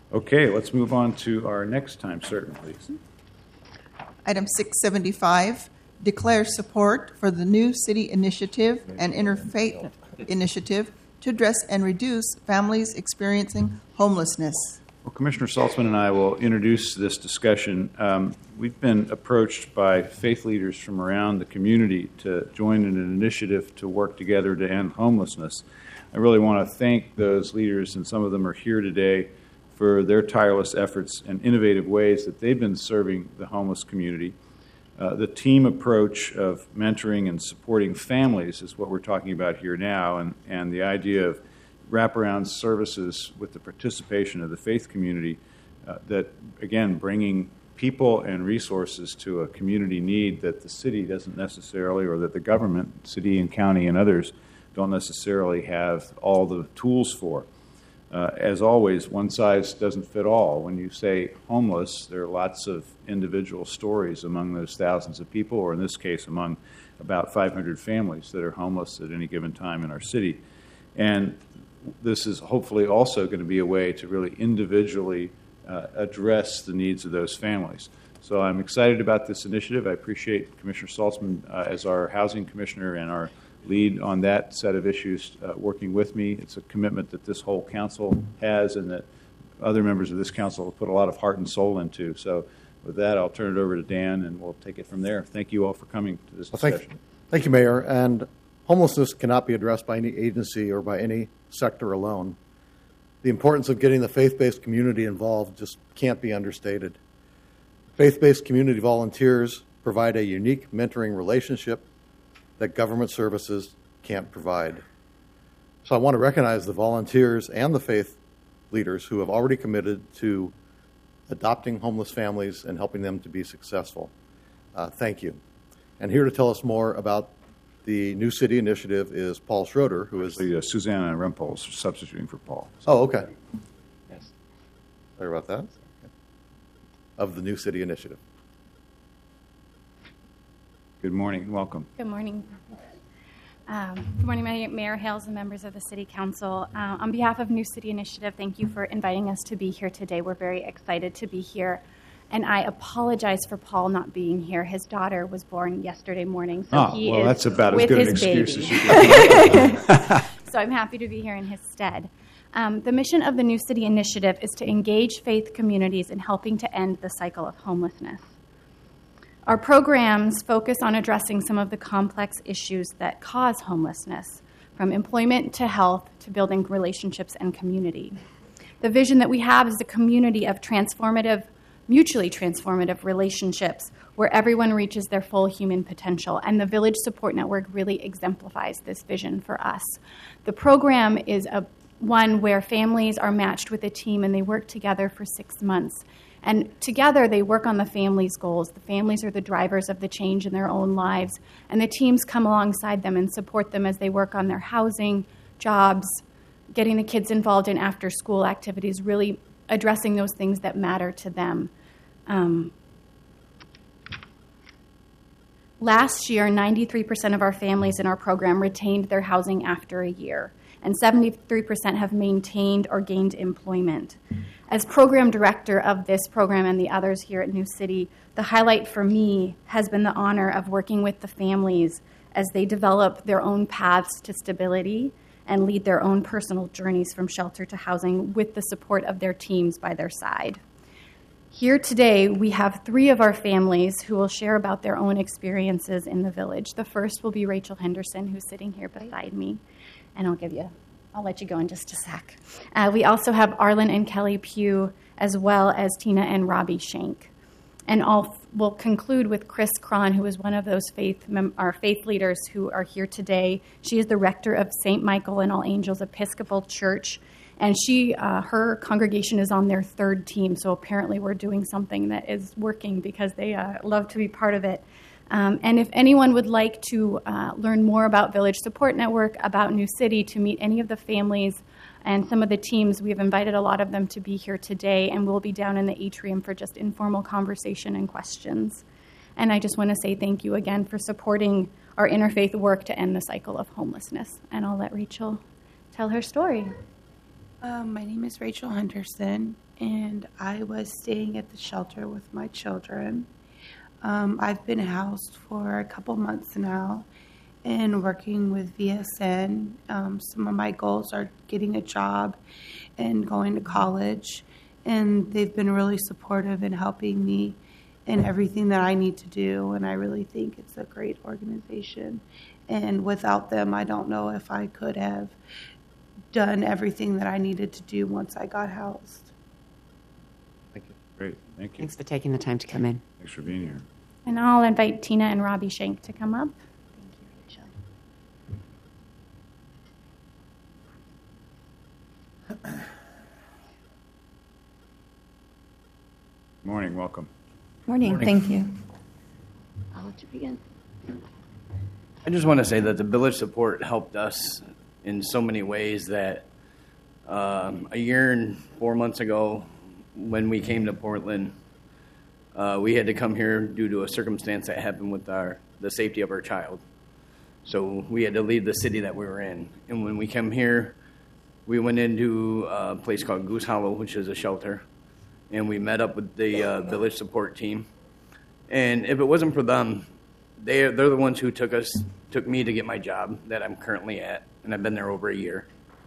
Okay, let's move on to our next time certain, please. Item 675, declare support for the New City Initiative and Interfaith Initiative to address and reduce families experiencing homelessness. Well, Commissioner Saltzman and I will introduce this discussion. We've been approached by faith leaders from around the community to join in an initiative to work together to end homelessness. I really want to thank those leaders, and some of them are here today, for their tireless efforts and innovative ways that they've been serving the homeless community. The team approach of mentoring and supporting families is what we're talking about here now, and the idea of wraparound services with the participation of the faith community that, again, bringing people and resources to a community need that the city doesn't necessarily, or that the government, city and county and others, don't necessarily have all the tools for. As always, one size doesn't fit all. When you say homeless, there are lots of individual stories among those thousands of people, or in this case, among about 500 families that are homeless at any given time in our city. And this is hopefully also going to be a way to really individually address the needs of those families. So I'm excited about this initiative. I appreciate Commissioner Saltzman as our housing commissioner and our lead on that set of issues working with me. It's a commitment that this whole council has and that other members of this council have put a lot of heart and soul into. So with that, I'll turn it over to Dan, and we'll take it from there. Thank you all for coming to this discussion. Thank you, Mayor. And homelessness cannot be addressed by any agency or by any sector alone. The importance of getting the faith-based community involved just can't be understated. Faith-based community volunteers provide a unique mentoring relationship that government services can't provide. So I want to recognize the volunteers and the faith leaders who have already committed to adopting homeless families and helping them to be successful. Thank you. And here to tell us more about the New City Initiative is Paul Schroeder, who is Susanna Rempel substituting for Paul. Oh, okay. Yes. Sorry about that. Of the New City Initiative. Good morning and welcome. Good morning. Good morning, Mayor Hales and members of the City Council. On behalf of New City Initiative, thank you for inviting us to be here today. We're very excited to be here. And I apologize for Paul not being here. His daughter was born yesterday morning, so he is that's about as good an excuse as you can. So I'm happy to be here in his stead. The mission of the New City Initiative is to engage faith communities in helping to end the cycle of homelessness. Our programs focus on addressing some of the complex issues that cause homelessness, from employment to health to building relationships and community. The vision that we have is a community of mutually transformative relationships where everyone reaches their full human potential, and the Village Support Network really exemplifies this vision for us. The program is one where families are matched with a team and they work together for 6 months. And together they work on the family's goals. The families are the drivers of the change in their own lives, and the teams come alongside them and support them as they work on their housing, jobs, getting the kids involved in after-school activities, really addressing those things that matter to them. Last year, 93% of our families in our program retained their housing after a year, and 73% have maintained or gained employment. As program director of this program and the others here at New City, the highlight for me has been the honor of working with the families as they develop their own paths to stability and lead their own personal journeys from shelter to housing with the support of their teams by their side. Here today, we have 3 of our families who will share about their own experiences in the village. The first will be Rachel Henderson, who's sitting here beside me, and I'll let you go in just a sec. We also have Arlen and Kelly Pugh, as well as Tina and Robbie Shank. And we'll conclude with Chris Cron, who is one of those our faith leaders who are here today. She is the rector of St. Michael and All Angels Episcopal Church, and her congregation is on their 3rd team, so apparently we're doing something that is working because they love to be part of it. And if anyone would like to learn more about Village Support Network, about New City, to meet any of the families and some of the teams, we've invited a lot of them to be here today, and we'll be down in the atrium for just informal conversation and questions. And I just want to say thank you again for supporting our interfaith work to end the cycle of homelessness. And I'll let Rachel tell her story. My name is Rachel Henderson, and I was staying at the shelter with my children. I've been housed for a couple months now and working with VSN. Some of my goals are getting a job and going to college, and they've been really supportive in helping me in everything that I need to do, and I really think it's a great organization. And without them, I don't know if I could have done everything that I needed to do once I got housed. Thank you. Great, thank you. Thanks for taking the time to come in. Thanks for being here. And I'll invite Tina and Robbie Shank to come up. Thank you, Rachel. Morning, welcome. Morning. Thank you. I'll let you begin. I just want to say that the village support helped us in so many ways that a year and 4 months ago when we came to Portland, we had to come here due to a circumstance that happened with the safety of our child. So we had to leave the city that we were in. And when we came here, we went into a place called Goose Hollow, which is a shelter, and we met up with the village support team. And if it wasn't for them, they're the ones who took me to get my job that I'm currently at, and I've been there over a year.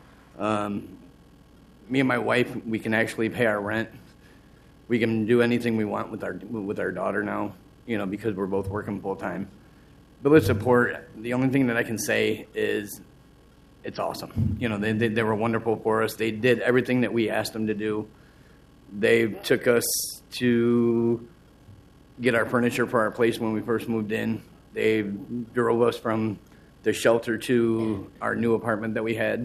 Me and my wife, we can actually pay our rent. We can do anything we want with our daughter now, because we're both working full time. Village support, the only thing that I can say is it's awesome. They were wonderful for us. They did everything that we asked them to do. They took us to get our furniture for our place when we first moved in. They drove us from the shelter to our new apartment that we had.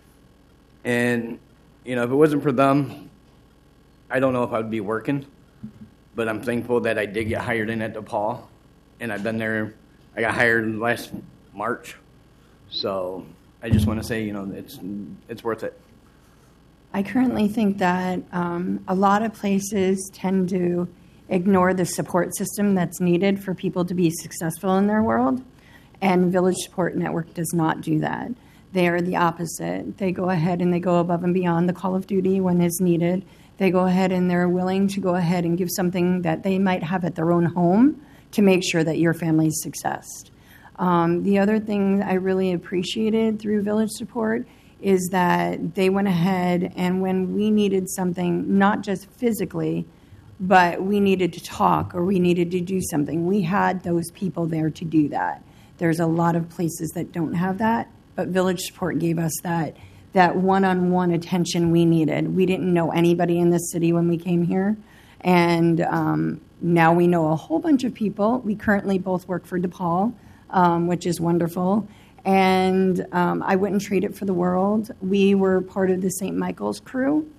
And, if it wasn't for them, I don't know if I would be working. But I'm thankful that I did get hired in at DePaul. And I've been there. I got hired last March. So I just want to say, it's worth it. I currently think that a lot of places tend to ignore the support system that's needed for people to be successful in their world, and Village Support Network does not do that. They are the opposite. They go ahead and they go above and beyond the call of duty when it's needed. They go ahead and they're willing to go ahead and give something that they might have at their own home to make sure that your family's success. The other thing I really appreciated through Village Support is that they went ahead and when we needed something, not just physically, but we needed to talk or we needed to do something, we had those people there to do that. There's a lot of places that don't have that, but Village Support gave us that one-on-one attention we needed. We didn't know anybody in this city when we came here, and now we know a whole bunch of people. We currently both work for DePaul, which is wonderful. And I wouldn't trade it for the world. We were part of the St. Michael's crew,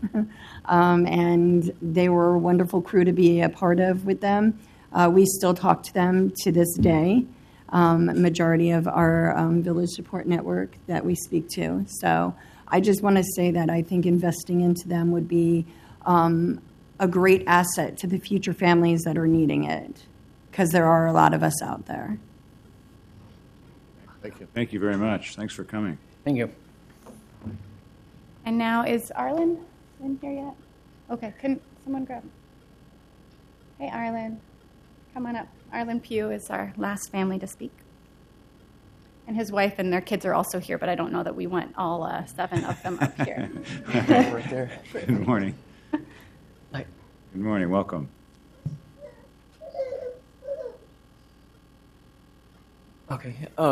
and they were a wonderful crew to be a part of with them. We still talk to them to this day, majority of our Village Support Network that we speak to. So I just want to say that I think investing into them would be a great asset to the future families that are needing it, because there are a lot of us out there. Thank you. Thank you very much. Thanks for coming. Thank you. And now is Arlen in here yet? Okay, can someone grab him? Hey, Arlen, come on up. Arlen Pugh is our last family to speak. And his wife and their kids are also here, but I don't know that we want all 7 of them up here. Right there. Good morning. Hi. Good morning, welcome. Okay.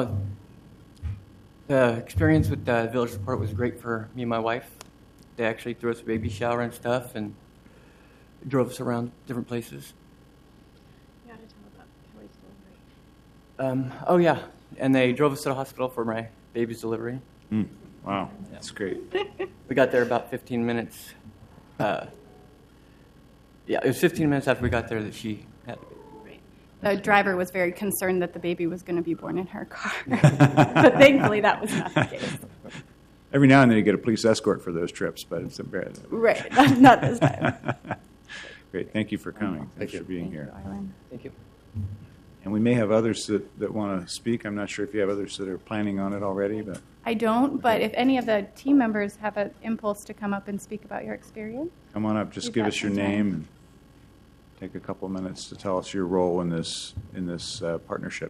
The experience with Village Support was great for me and my wife. They actually threw us a baby shower and stuff and drove us around different places. You got to tell about Kelly's delivery. Oh, yeah. And they drove us to the hospital for my baby's delivery. Wow, that's great. We got there about 15 minutes. It was 15 minutes after we got there that she had the baby. The driver was very concerned that the baby was going to be born in her car. But thankfully, that was not the case. Every now and then you get a police escort for those trips, but it's embarrassing. Right, not this time. Great, thank you for coming. Thanks you. for being Thank here. you, Arlen. Thank you. And we may have others that want to speak. I'm not sure if you have others that are planning on it already, but I don't, but if any of the team members have an impulse to come up and speak about your experience. Come on up. Just We've give got us your some time. name and take a couple of minutes to tell us your role in this partnership.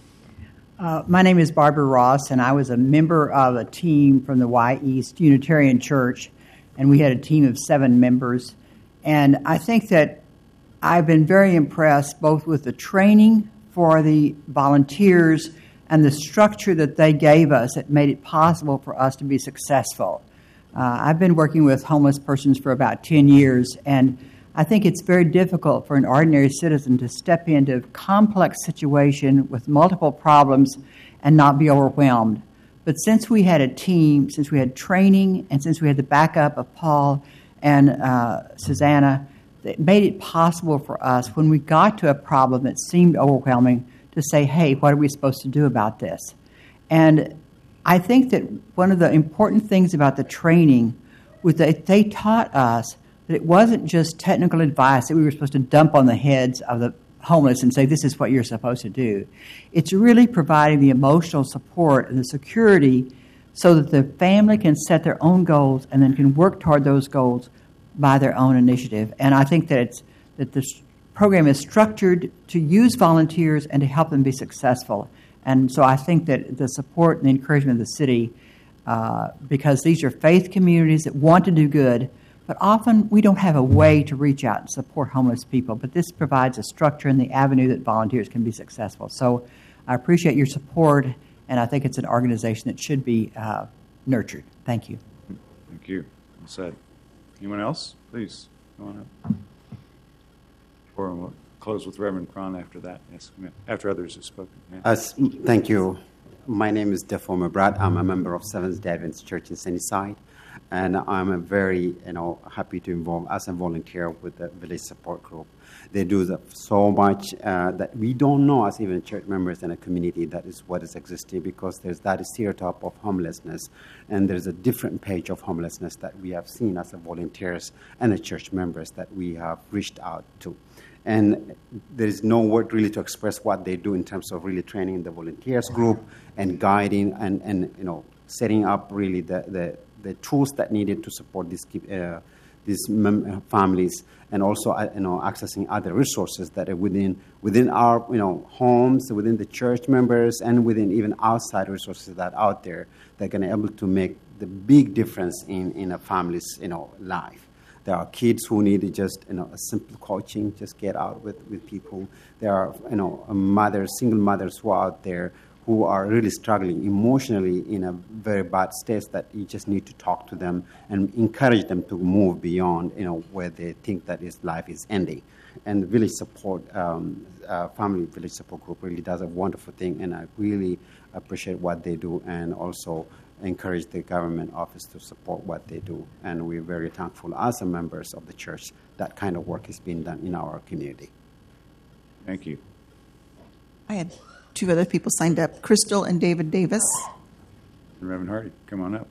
My name is Barbara Ross, and I was a member of a team from the Y East Unitarian Church, and we had a team of 7 members. And I think that I've been very impressed both with the training for the volunteers and the structure that they gave us that made it possible for us to be successful. I've been working with homeless persons for about 10 years, and I think it's very difficult for an ordinary citizen to step into a complex situation with multiple problems and not be overwhelmed. But since we had a team, since we had training, and since we had the backup of Paul and Susanna, it made it possible for us, when we got to a problem that seemed overwhelming, to say, hey, what are we supposed to do about this? And I think that one of the important things about the training was that they taught us that it wasn't just technical advice that we were supposed to dump on the heads of the homeless and say, this is what you're supposed to do. It's really providing the emotional support and the security so that the family can set their own goals and then can work toward those goals by their own initiative. And I think that this program is structured to use volunteers and to help them be successful. And so I think that the support and the encouragement of the city, because these are faith communities that want to do good, but often we don't have a way to reach out and support homeless people. But this provides a structure and the avenue that volunteers can be successful. So I appreciate your support, and I think it's an organization that should be nurtured. Thank you. Thank you. Well said. Anyone else? Please, go on up. Or we'll close with Reverend Cron after that. Yes, after others have spoken. Yeah. Thank you. My name is Defoe Brad. I'm a member of Seventh-day Adventist Church in Sunnyside, and I'm very, happy to involve as a volunteer with the Village Support Group. They do so much that we don't know as even church members in a community that is what is existing, because there's that stereotype of homelessness, and there's a different page of homelessness that we have seen as the volunteers and the church members that we have reached out to. And there is no word really to express what they do in terms of really training the volunteers group and guiding and setting up really the tools that needed to support these families, and also accessing other resources that are within our homes, within the church members, and within even outside resources that are out there that are going to be able to make the big difference in a family's life. There are kids who need just a simple coaching, just get out with people. There are single mothers who are out there who are really struggling emotionally in a very bad state, that you just need to talk to them and encourage them to move beyond where they think that life is ending. And the village support, family village support group really does a wonderful thing, and I really appreciate what they do, and also encourage the government office to support what they do. And we're very thankful as members of the church that kind of work is being done in our community. Thank you. I had 2 other people signed up, Crystal and David Davis. Reverend Hardy, come on up.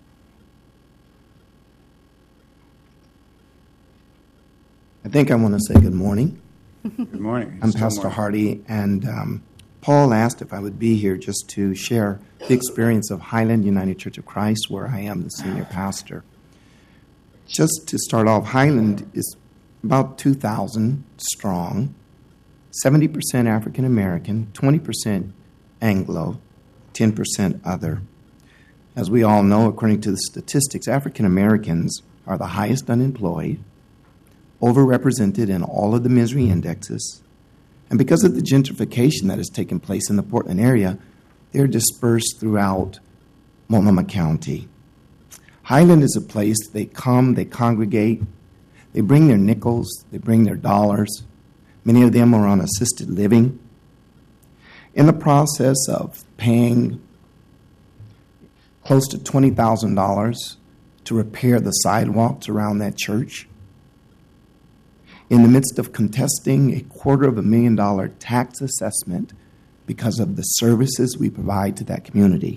I think I want to say good morning. Good morning. I'm Pastor Hardy, and Paul asked if I would be here just to share the experience of Highland United Church of Christ, where I am the senior pastor. Just to start off, Highland is about 2,000 strong, 70% African American, 20% Anglo, 10% other. As we all know, according to the statistics, African Americans are the highest unemployed, overrepresented in all of the misery indexes, and because of the gentrification that has taken place in the Portland area, they're dispersed throughout Multnomah County. Highland is a place they come, they congregate, they bring their nickels, they bring their dollars. Many of them are on assisted living. In the process of paying close to $20,000 to repair the sidewalks around that church, in the midst of contesting a $250,000 tax assessment because of the services we provide to that community,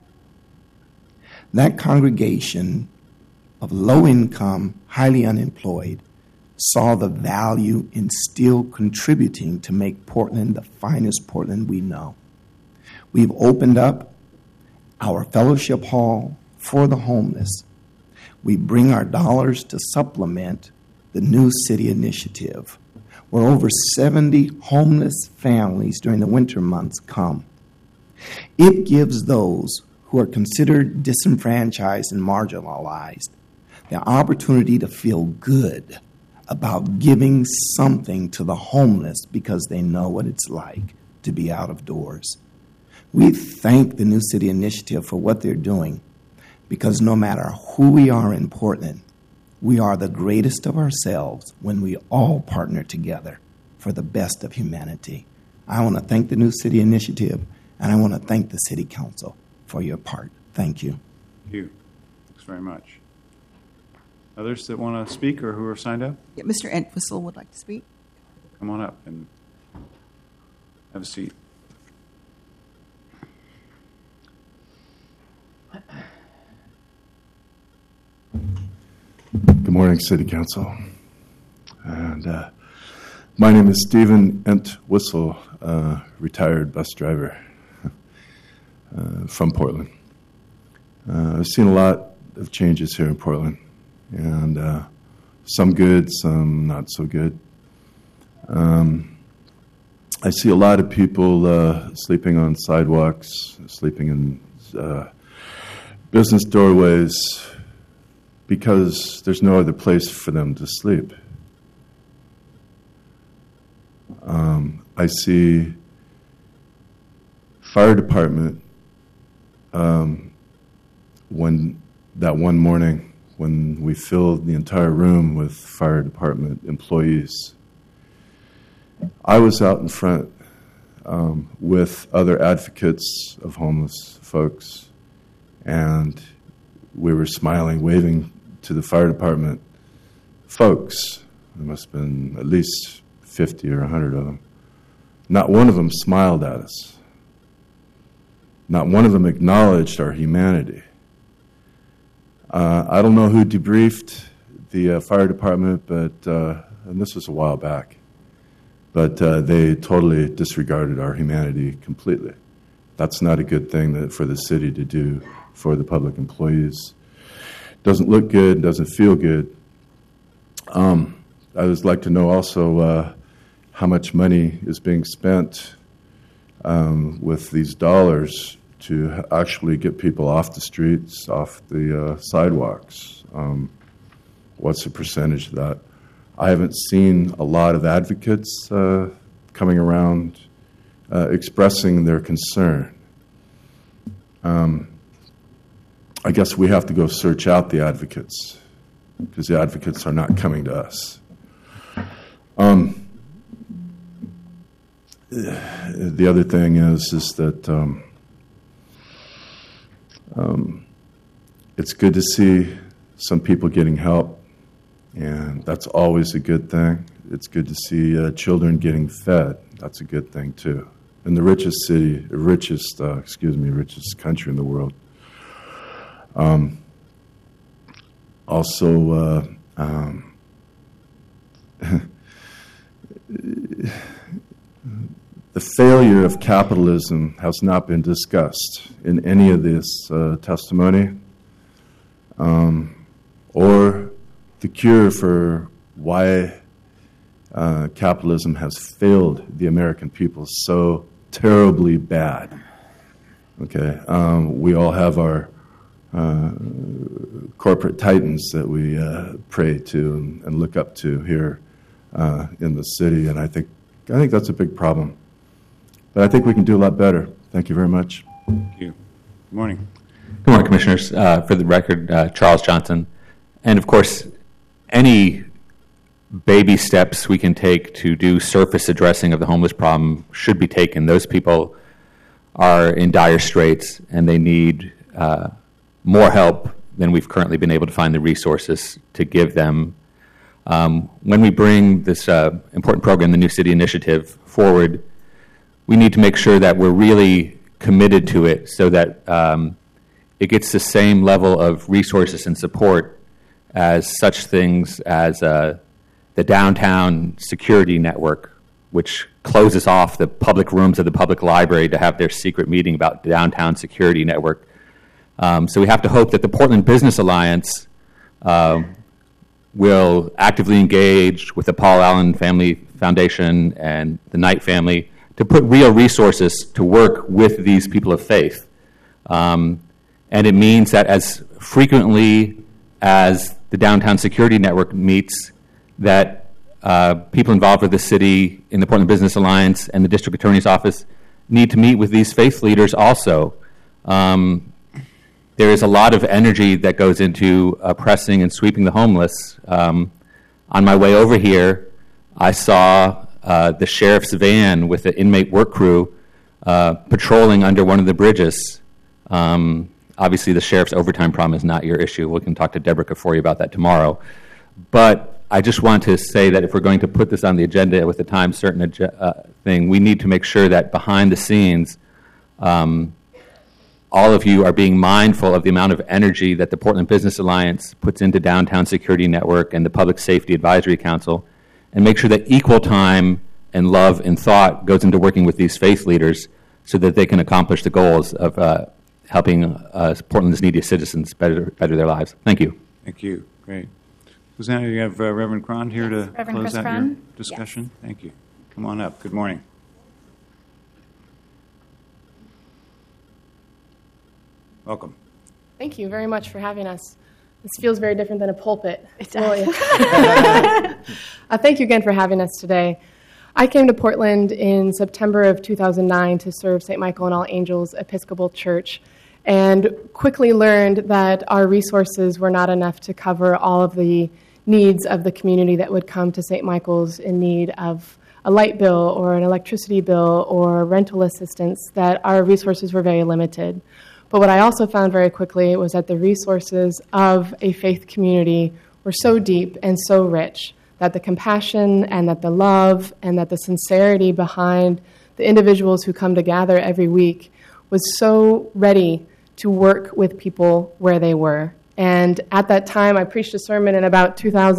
that congregation of low income, highly unemployed, saw the value in still contributing to make Portland the finest Portland we know. We've opened up our fellowship hall for the homeless. We bring our dollars to supplement the New City Initiative, where over 70 homeless families during the winter months come. It gives those who are considered disenfranchised and marginalized the opportunity to feel good about giving something to the homeless because they know what it's like to be out of doors. We thank the New City Initiative for what they're doing, because no matter who we are in Portland, we are the greatest of ourselves when we all partner together for the best of humanity. I want to thank the New City Initiative, and I want to thank the City Council for your part. Thank you. Thank you. Thanks very much. Others that want to speak or who are signed up? Yeah, Mr. Entwistle would like to speak. Come on up and have a seat. Good morning, City Council. And my name is Stephen Entwistle, retired bus driver from Portland. I've seen a lot of changes here in Portland, and some good, some not so good. I see a lot of people sleeping on sidewalks, sleeping in business doorways, because there's no other place for them to sleep. I see fire department when that one morning when we filled the entire room with fire department employees. I was out in front with other advocates of homeless folks, and we were smiling, waving to the fire department folks. There must have been at least 50 or 100 of them. Not one of them smiled at us. Not one of them acknowledged our humanity. I don't know who debriefed the fire department, but and this was a while back, but they totally disregarded our humanity completely. That's not a good thing for the city to do for the public employees. Doesn't look good, doesn't feel good. I would like to know also how much money is being spent with these dollars to actually get people off the streets, off the sidewalks. What's the percentage of that? I haven't seen a lot of advocates coming around expressing their concern. I guess we have to go search out the advocates, because the advocates are not coming to us. The other thing is that it's good to see some people getting help, and that's always a good thing. It's good to see children getting fed. That's a good thing too. In the richest country in the world. Also, the failure of capitalism has not been discussed in any of this testimony, or the cure for why capitalism has failed the American people so terribly bad. Okay, we all have our corporate titans that we pray to and look up to here in the city, and I think that's a big problem. But I think we can do a lot better. Thank you very much. Thank you. Good morning. Good morning, Commissioners. For the record, Charles Johnson. And of course, any baby steps we can take to do surface addressing of the homeless problem should be taken. Those people are in dire straits, and they need more help than we've currently been able to find the resources to give them. When we bring this important program, the New City Initiative, forward, we need to make sure that we're really committed to it so that it gets the same level of resources and support as such things as the downtown security network, which closes off the public rooms of the public library to have their secret meeting about the downtown security network. So we have to hope that the Portland Business Alliance will actively engage with the Paul Allen Family Foundation and the Knight family to put real resources to work with these people of faith. And it means that as frequently as the Downtown Security Network meets, that people involved with the city in the Portland Business Alliance and the District Attorney's Office need to meet with these faith leaders also. There is a lot of energy that goes into oppressing and sweeping the homeless. On my way over here, I saw the sheriff's van with the inmate work crew patrolling under one of the bridges. Obviously, the sheriff's overtime problem is not your issue. We can talk to Deborah for you about that tomorrow. But I just want to say that if we're going to put this on the agenda with a time certain thing, we need to make sure that behind the scenes, all of you are being mindful of the amount of energy that the Portland Business Alliance puts into Downtown Security Network and the Public Safety Advisory Council, and make sure that equal time and love and thought goes into working with these faith leaders so that they can accomplish the goals of helping Portland's needy citizens better their lives. Thank you. Thank you. Great. Susanna, you have Reverend Cron here to Reverend close Chris out Cron. your discussion? Yes. Thank you. Come on up. Good morning. Welcome. Thank you very much for having us. This feels very different than a pulpit. It does. Thank you again for having us today. I came to Portland in September of 2009 to serve St. Michael and All Angels Episcopal Church, and quickly learned that our resources were not enough to cover all of the needs of the community that would come to St. Michael's in need of a light bill or an electricity bill or rental assistance, that our resources were very limited. But what I also found very quickly was that the resources of a faith community were so deep and so rich that the compassion and that the love and that the sincerity behind the individuals who come to gather every week was so ready to work with people where they were. And at that time, I preached a sermon in about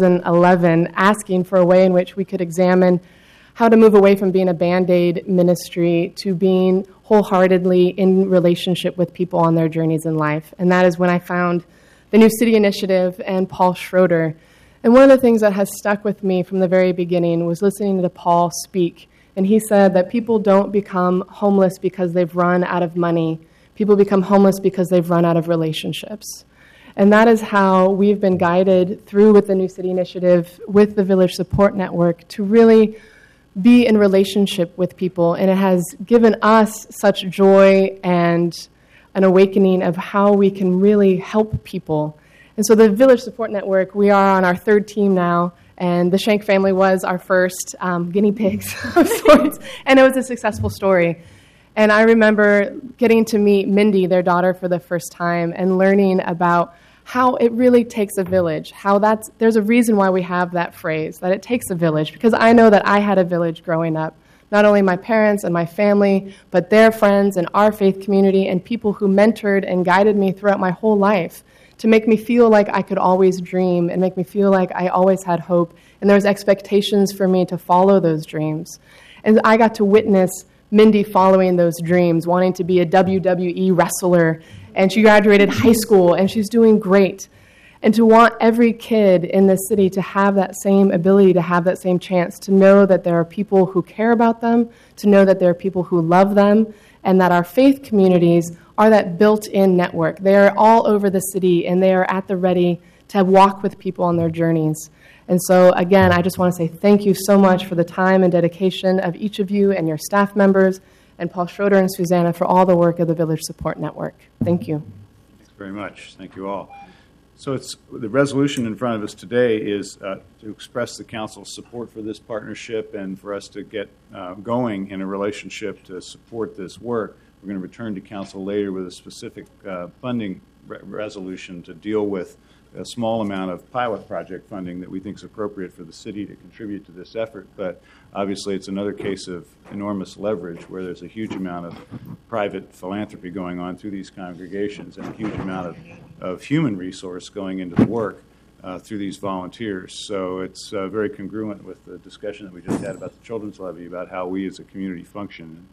2011 asking for a way in which we could examine how to move away from being a Band-Aid ministry to being wholeheartedly in relationship with people on their journeys in life. And that is when I found the New City Initiative and Paul Schroeder. And one of the things that has stuck with me from the very beginning was listening to Paul speak. And he said that people don't become homeless because they've run out of money. People become homeless because they've run out of relationships. And that is how we've been guided through with the New City Initiative, with the Village Support Network, to really be in relationship with people. And it has given us such joy and an awakening of how we can really help people. And so the Village Support Network, we are on our third team now, and the Shank family was our first guinea pigs of sorts, and it was a successful story. And I remember getting to meet Mindy, their daughter, for the first time, and learning about how it really takes a village, there's a reason why we have that phrase, that it takes a village, because I know that I had a village growing up. Not only my parents and my family, but their friends and our faith community and people who mentored and guided me throughout my whole life to make me feel like I could always dream and make me feel like I always had hope, and there was expectations for me to follow those dreams. And I got to witness Mindy following those dreams, wanting to be a WWE wrestler, and she graduated high school, and she's doing great. And to want every kid in this city to have that same ability, to have that same chance, to know that there are people who care about them, to know that there are people who love them, and that our faith communities are that built-in network. They are all over the city, and they are at the ready to walk with people on their journeys. And so, again, I just want to say thank you so much for the time and dedication of each of you and your staff members, and Paul Schroeder and Susanna for all the work of the Village Support Network. Thank you. Thanks very much. Thank you all. So the resolution in front of us today is to express the council's support for this partnership and for us to get going in a relationship to support this work. We're going to return to council later with a specific funding resolution to deal with a small amount of pilot project funding that we think is appropriate for the city to contribute to this effort. But obviously it's another case of enormous leverage where there's a huge amount of private philanthropy going on through these congregations and a huge amount of human resource going into the work through these volunteers. So it's very congruent with the discussion that we just had about the children's levy, about how we as a community function.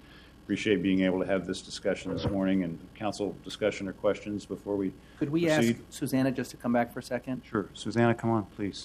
appreciate being able to have this discussion this morning and council discussion or questions before we Could we proceed. ask Susanna just to come back for a second? Sure. Susanna, come on, please.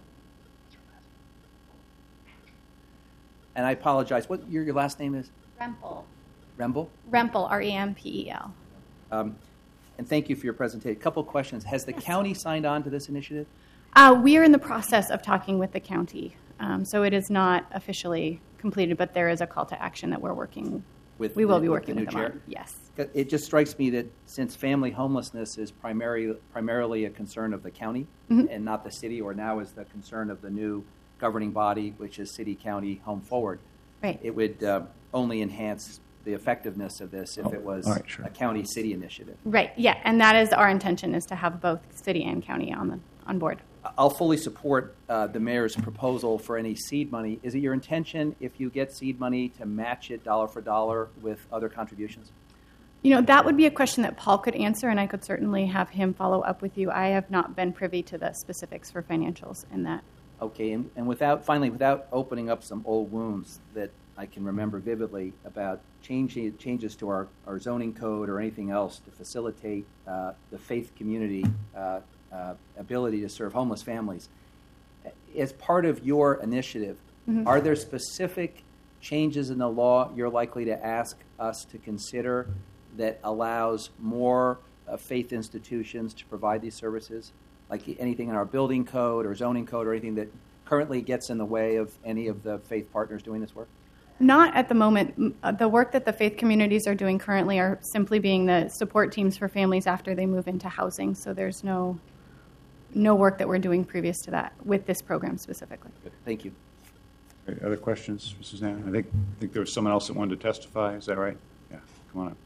And I apologize. What your last name is? Rempel. Rempel? Rempel, R-E-M-P-E-L. And thank you for your presentation. A couple of questions. Has the county signed on to this initiative? We are in the process of talking with the county, so it is not officially completed, but there is a call to action that we're working with. We will be working the with new them chair? on. Yes. It just strikes me that since family homelessness is primarily a concern of the county and not the city, or now is the concern of the new governing body, which is City County Home Forward, right. It would only enhance the effectiveness of this if it was a county-city initiative. Right, yeah, and that is our intention, is to have both city and county on board. I'll fully support the mayor's proposal for any seed money. Is it your intention, if you get seed money, to match it dollar for dollar with other contributions? You know, that would be a question that Paul could answer, and I could certainly have him follow up with you. I have not been privy to the specifics for financials in that. Okay, and without opening up some old wounds that I can remember vividly about changes to our zoning code or anything else to facilitate the faith community ability to serve homeless families. As part of your initiative, are there specific changes in the law you're likely to ask us to consider that allows more faith institutions to provide these services? Like anything in our building code or zoning code or anything that currently gets in the way of any of the faith partners doing this work? Not at the moment. The work that the faith communities are doing currently are simply being the support teams for families after they move into housing. So there's no work that we're doing previous to that with this program specifically. Good. Thank you. Okay, other questions for Susanna? I think there was someone else that wanted to testify. Is that right? Yeah, come on up.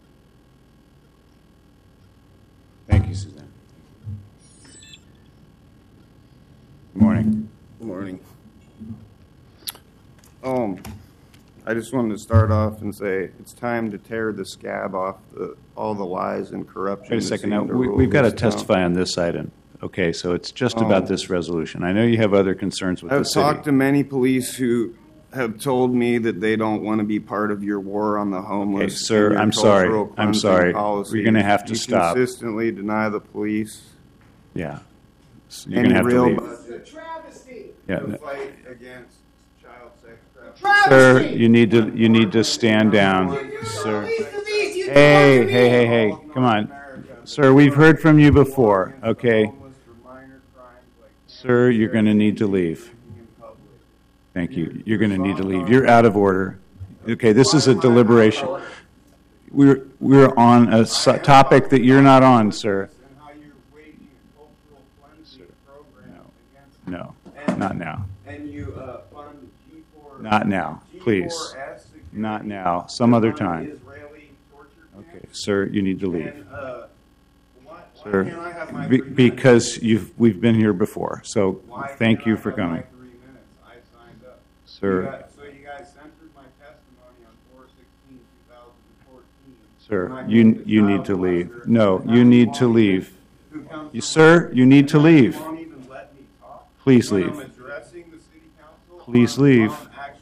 Thank you, Susanna. Good morning. Good morning. I just wanted to start off and say it's time to tear the scab off all the lies and corruption. Wait a second. Now, we've got to testify on this item. Okay, so it's just about this resolution. I know you have other concerns with the city. I've talked to many police who have told me that they don't want to be part of your war on the homeless. Okay, sir, I'm sorry. I'm sorry. We're going to have to stop. You consistently deny the police. Yeah. So you're going to have to leave. It's a travesty to fight against child sex trafficking. Sir, you need to stand down, sir. Hey. Come on. Sir, we've heard from you before, okay? Sir, you're going to need to leave. Thank you. You're going to need to leave. You're out of order. Okay, this is a deliberation. We're on a topic that you're not on, sir. No, not now. Not now, please. Not now. Some other time. Okay, sir, you need to leave. Sir, because we've been here before. So thank you for coming. Sir. So you guys censored my testimony on 4/16/2014. Sir, you need to leave. No, you need to leave. Sir, you need to leave. Please leave. Please leave.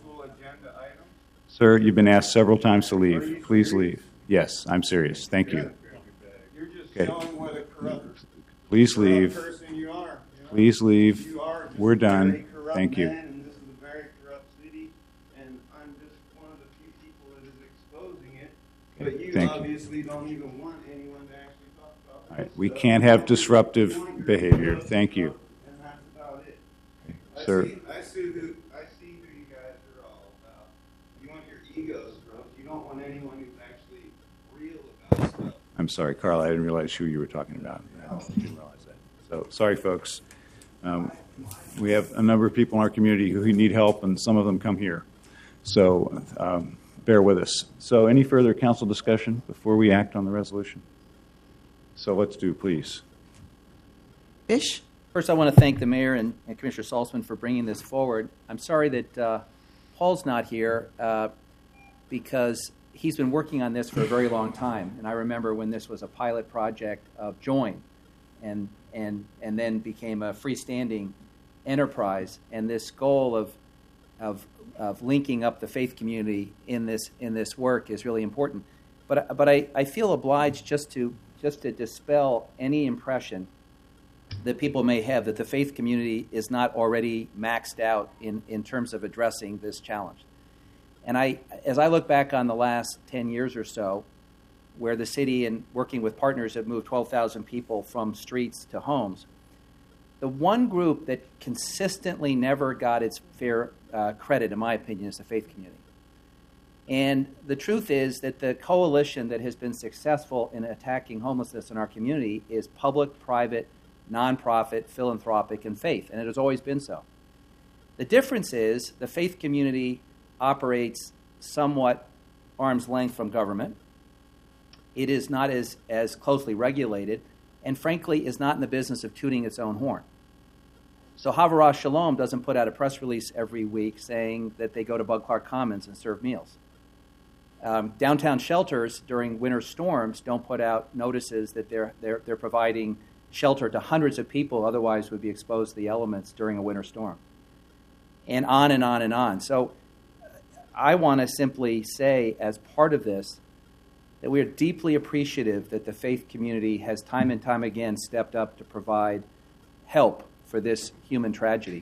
Sir, you've been asked several times to leave. Please leave. Yes, I'm serious. Thank you. Okay. Please leave. Please leave. We're done. Thank you. But you Thank obviously don't even want anyone to actually talk about All right. We can't have disruptive behavior. Thank you. And that's about it. Sir. I see who you guys are all about. You want your egos stroked. You don't want anyone who's actually real about stuff. I'm sorry, Carl. I didn't realize who you were talking about. I didn't realize that. So sorry, folks. We have a number of people in our community who need help, and some of them come here. So bear with us. So any further council discussion before we act on the resolution? So let's do, please. Bish? First, I want to thank the mayor and Commissioner Saltzman for bringing this forward. I'm sorry that Paul's not here because he's been working on this for a very long time. And I remember when this was a pilot project of Join and then became a freestanding enterprise. And this goal of of linking up the faith community in this work is really important. But I feel obliged just to dispel any impression that people may have that the faith community is not already maxed out in terms of addressing this challenge. And as I look back on the last 10 years or so, where the city and working with partners have moved 12,000 people from streets to homes, the one group that consistently never got its fair credit, in my opinion, is the faith community. And the truth is that the coalition that has been successful in attacking homelessness in our community is public, private, nonprofit, philanthropic, and faith, and it has always been so. The difference is the faith community operates somewhat arm's length from government. It is not as closely regulated, and frankly is not in the business of tooting its own horn. So Havurah Shalom doesn't put out a press release every week saying that they go to Bug Clark Commons and serve meals. Downtown shelters during winter storms don't put out notices that they're providing shelter to hundreds of people otherwise would be exposed to the elements during a winter storm. And on and on and on. So I want to simply say, as part of this, that we are deeply appreciative that the faith community has time and time again stepped up to provide help for this human tragedy.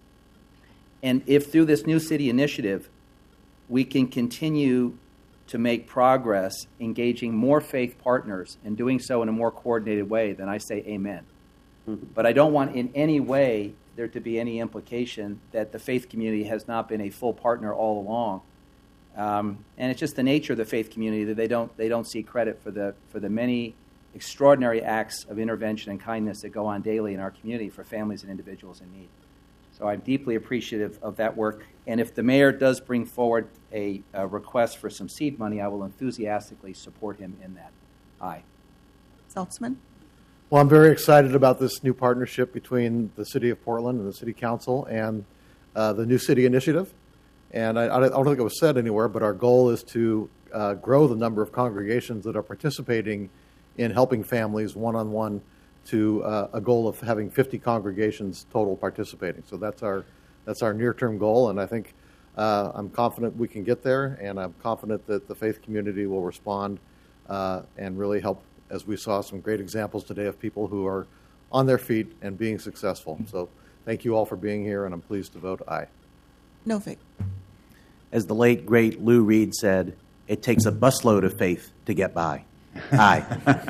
And if through this New City initiative, we can continue to make progress, engaging more faith partners and doing so in a more coordinated way, then I say amen. Mm-hmm. But I don't want in any way there to be any implication that the faith community has not been a full partner all along. And it's just the nature of the faith community that they don't see credit for the many extraordinary acts of intervention and kindness that go on daily in our community for families and individuals in need. So I'm deeply appreciative of that work. And if the mayor does bring forward a request for some seed money, I will enthusiastically support him in that. Aye. Saltzman? Well, I'm very excited about this new partnership between the City of Portland and the City Council and the New City Initiative. And I don't think it was said anywhere, but our goal is to grow the number of congregations that are participating in helping families one-on-one to a goal of having 50 congregations total participating. So that's our near-term goal, and I think I'm confident we can get there, and I'm confident that the faith community will respond and really help, as we saw some great examples today of people who are on their feet and being successful. So thank you all for being here, and I'm pleased to vote aye. Novick. As the late, great Lou Reed said, it takes a busload of faith to get by. Aye.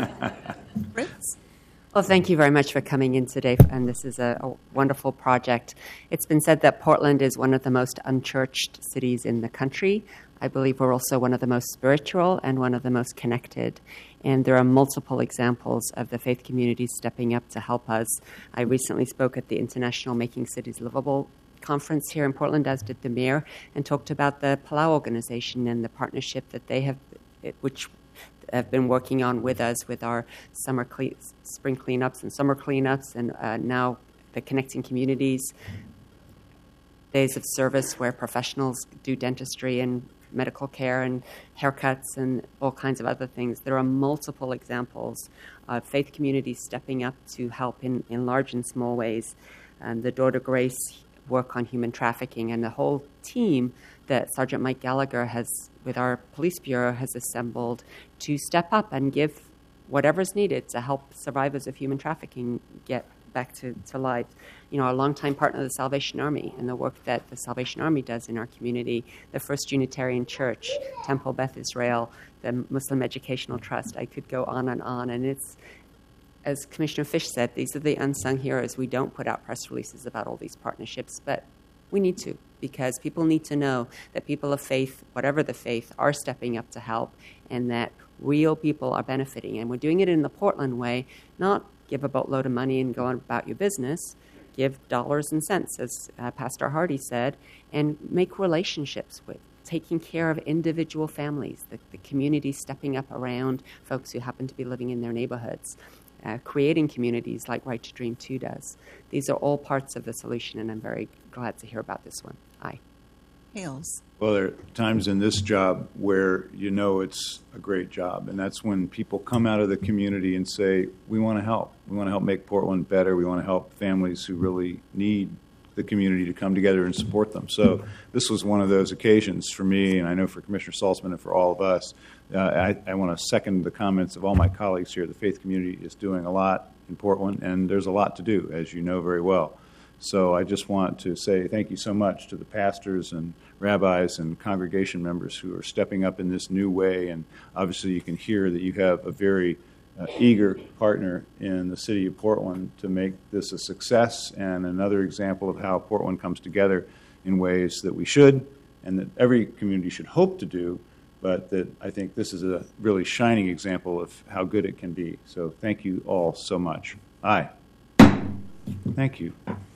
Fritz? Well, thank you very much for coming in today, and this is a wonderful project. It's been said that Portland is one of the most unchurched cities in the country. I believe we're also one of the most spiritual and one of the most connected. And there are multiple examples of the faith community stepping up to help us. I recently spoke at the International Making Cities Livable conference here in Portland, as did the mayor, and talked about the Palau organization and the partnership that they have, which have been working on with us with our spring cleanups and summer cleanups, and now the Connecting Communities days of service where professionals do dentistry and medical care and haircuts and all kinds of other things. There are multiple examples of faith communities stepping up to help in large and small ways. And the Door to Grace work on human trafficking, and the whole team that Sergeant Mike Gallagher has, with our police bureau, has assembled to step up and give whatever's needed to help survivors of human trafficking get back to life. You know, our longtime partner, the Salvation Army, and the work that the Salvation Army does in our community, the First Unitarian Church, Temple Beth Israel, the Muslim Educational Trust. I could go on, and it's, as Commissioner Fish said, these are the unsung heroes. We don't put out press releases about all these partnerships, but we need to, because people need to know that people of faith, whatever the faith, are stepping up to help, and that real people are benefiting. And we're doing it in the Portland way, not give a boatload of money and go on about your business. Give dollars and cents, as Pastor Hardy said, and make relationships with, taking care of individual families, the community stepping up around folks who happen to be living in their neighborhoods. Creating communities like Right to Dream 2 does. These are all parts of the solution, and I'm very glad to hear about this one. Aye. Hales. Well, there are times in this job where you know it's a great job, and that's when people come out of the community and say, we want to help. We want to help make Portland better. We want to help families who really need the community to come together and support them. So this was one of those occasions for me, and I know for Commissioner Saltzman and for all of us. I want to second the comments of all my colleagues here. The faith community is doing a lot in Portland, and there's a lot to do, as you know very well. So I just want to say thank you so much to the pastors and rabbis and congregation members who are stepping up in this new way. And obviously you can hear that you have a very eager partner in the city of Portland to make this a success and another example of how Portland comes together in ways that we should and that every community should hope to do, but that I think this is a really shining example of how good it can be. So thank you all so much. Aye. Thank you.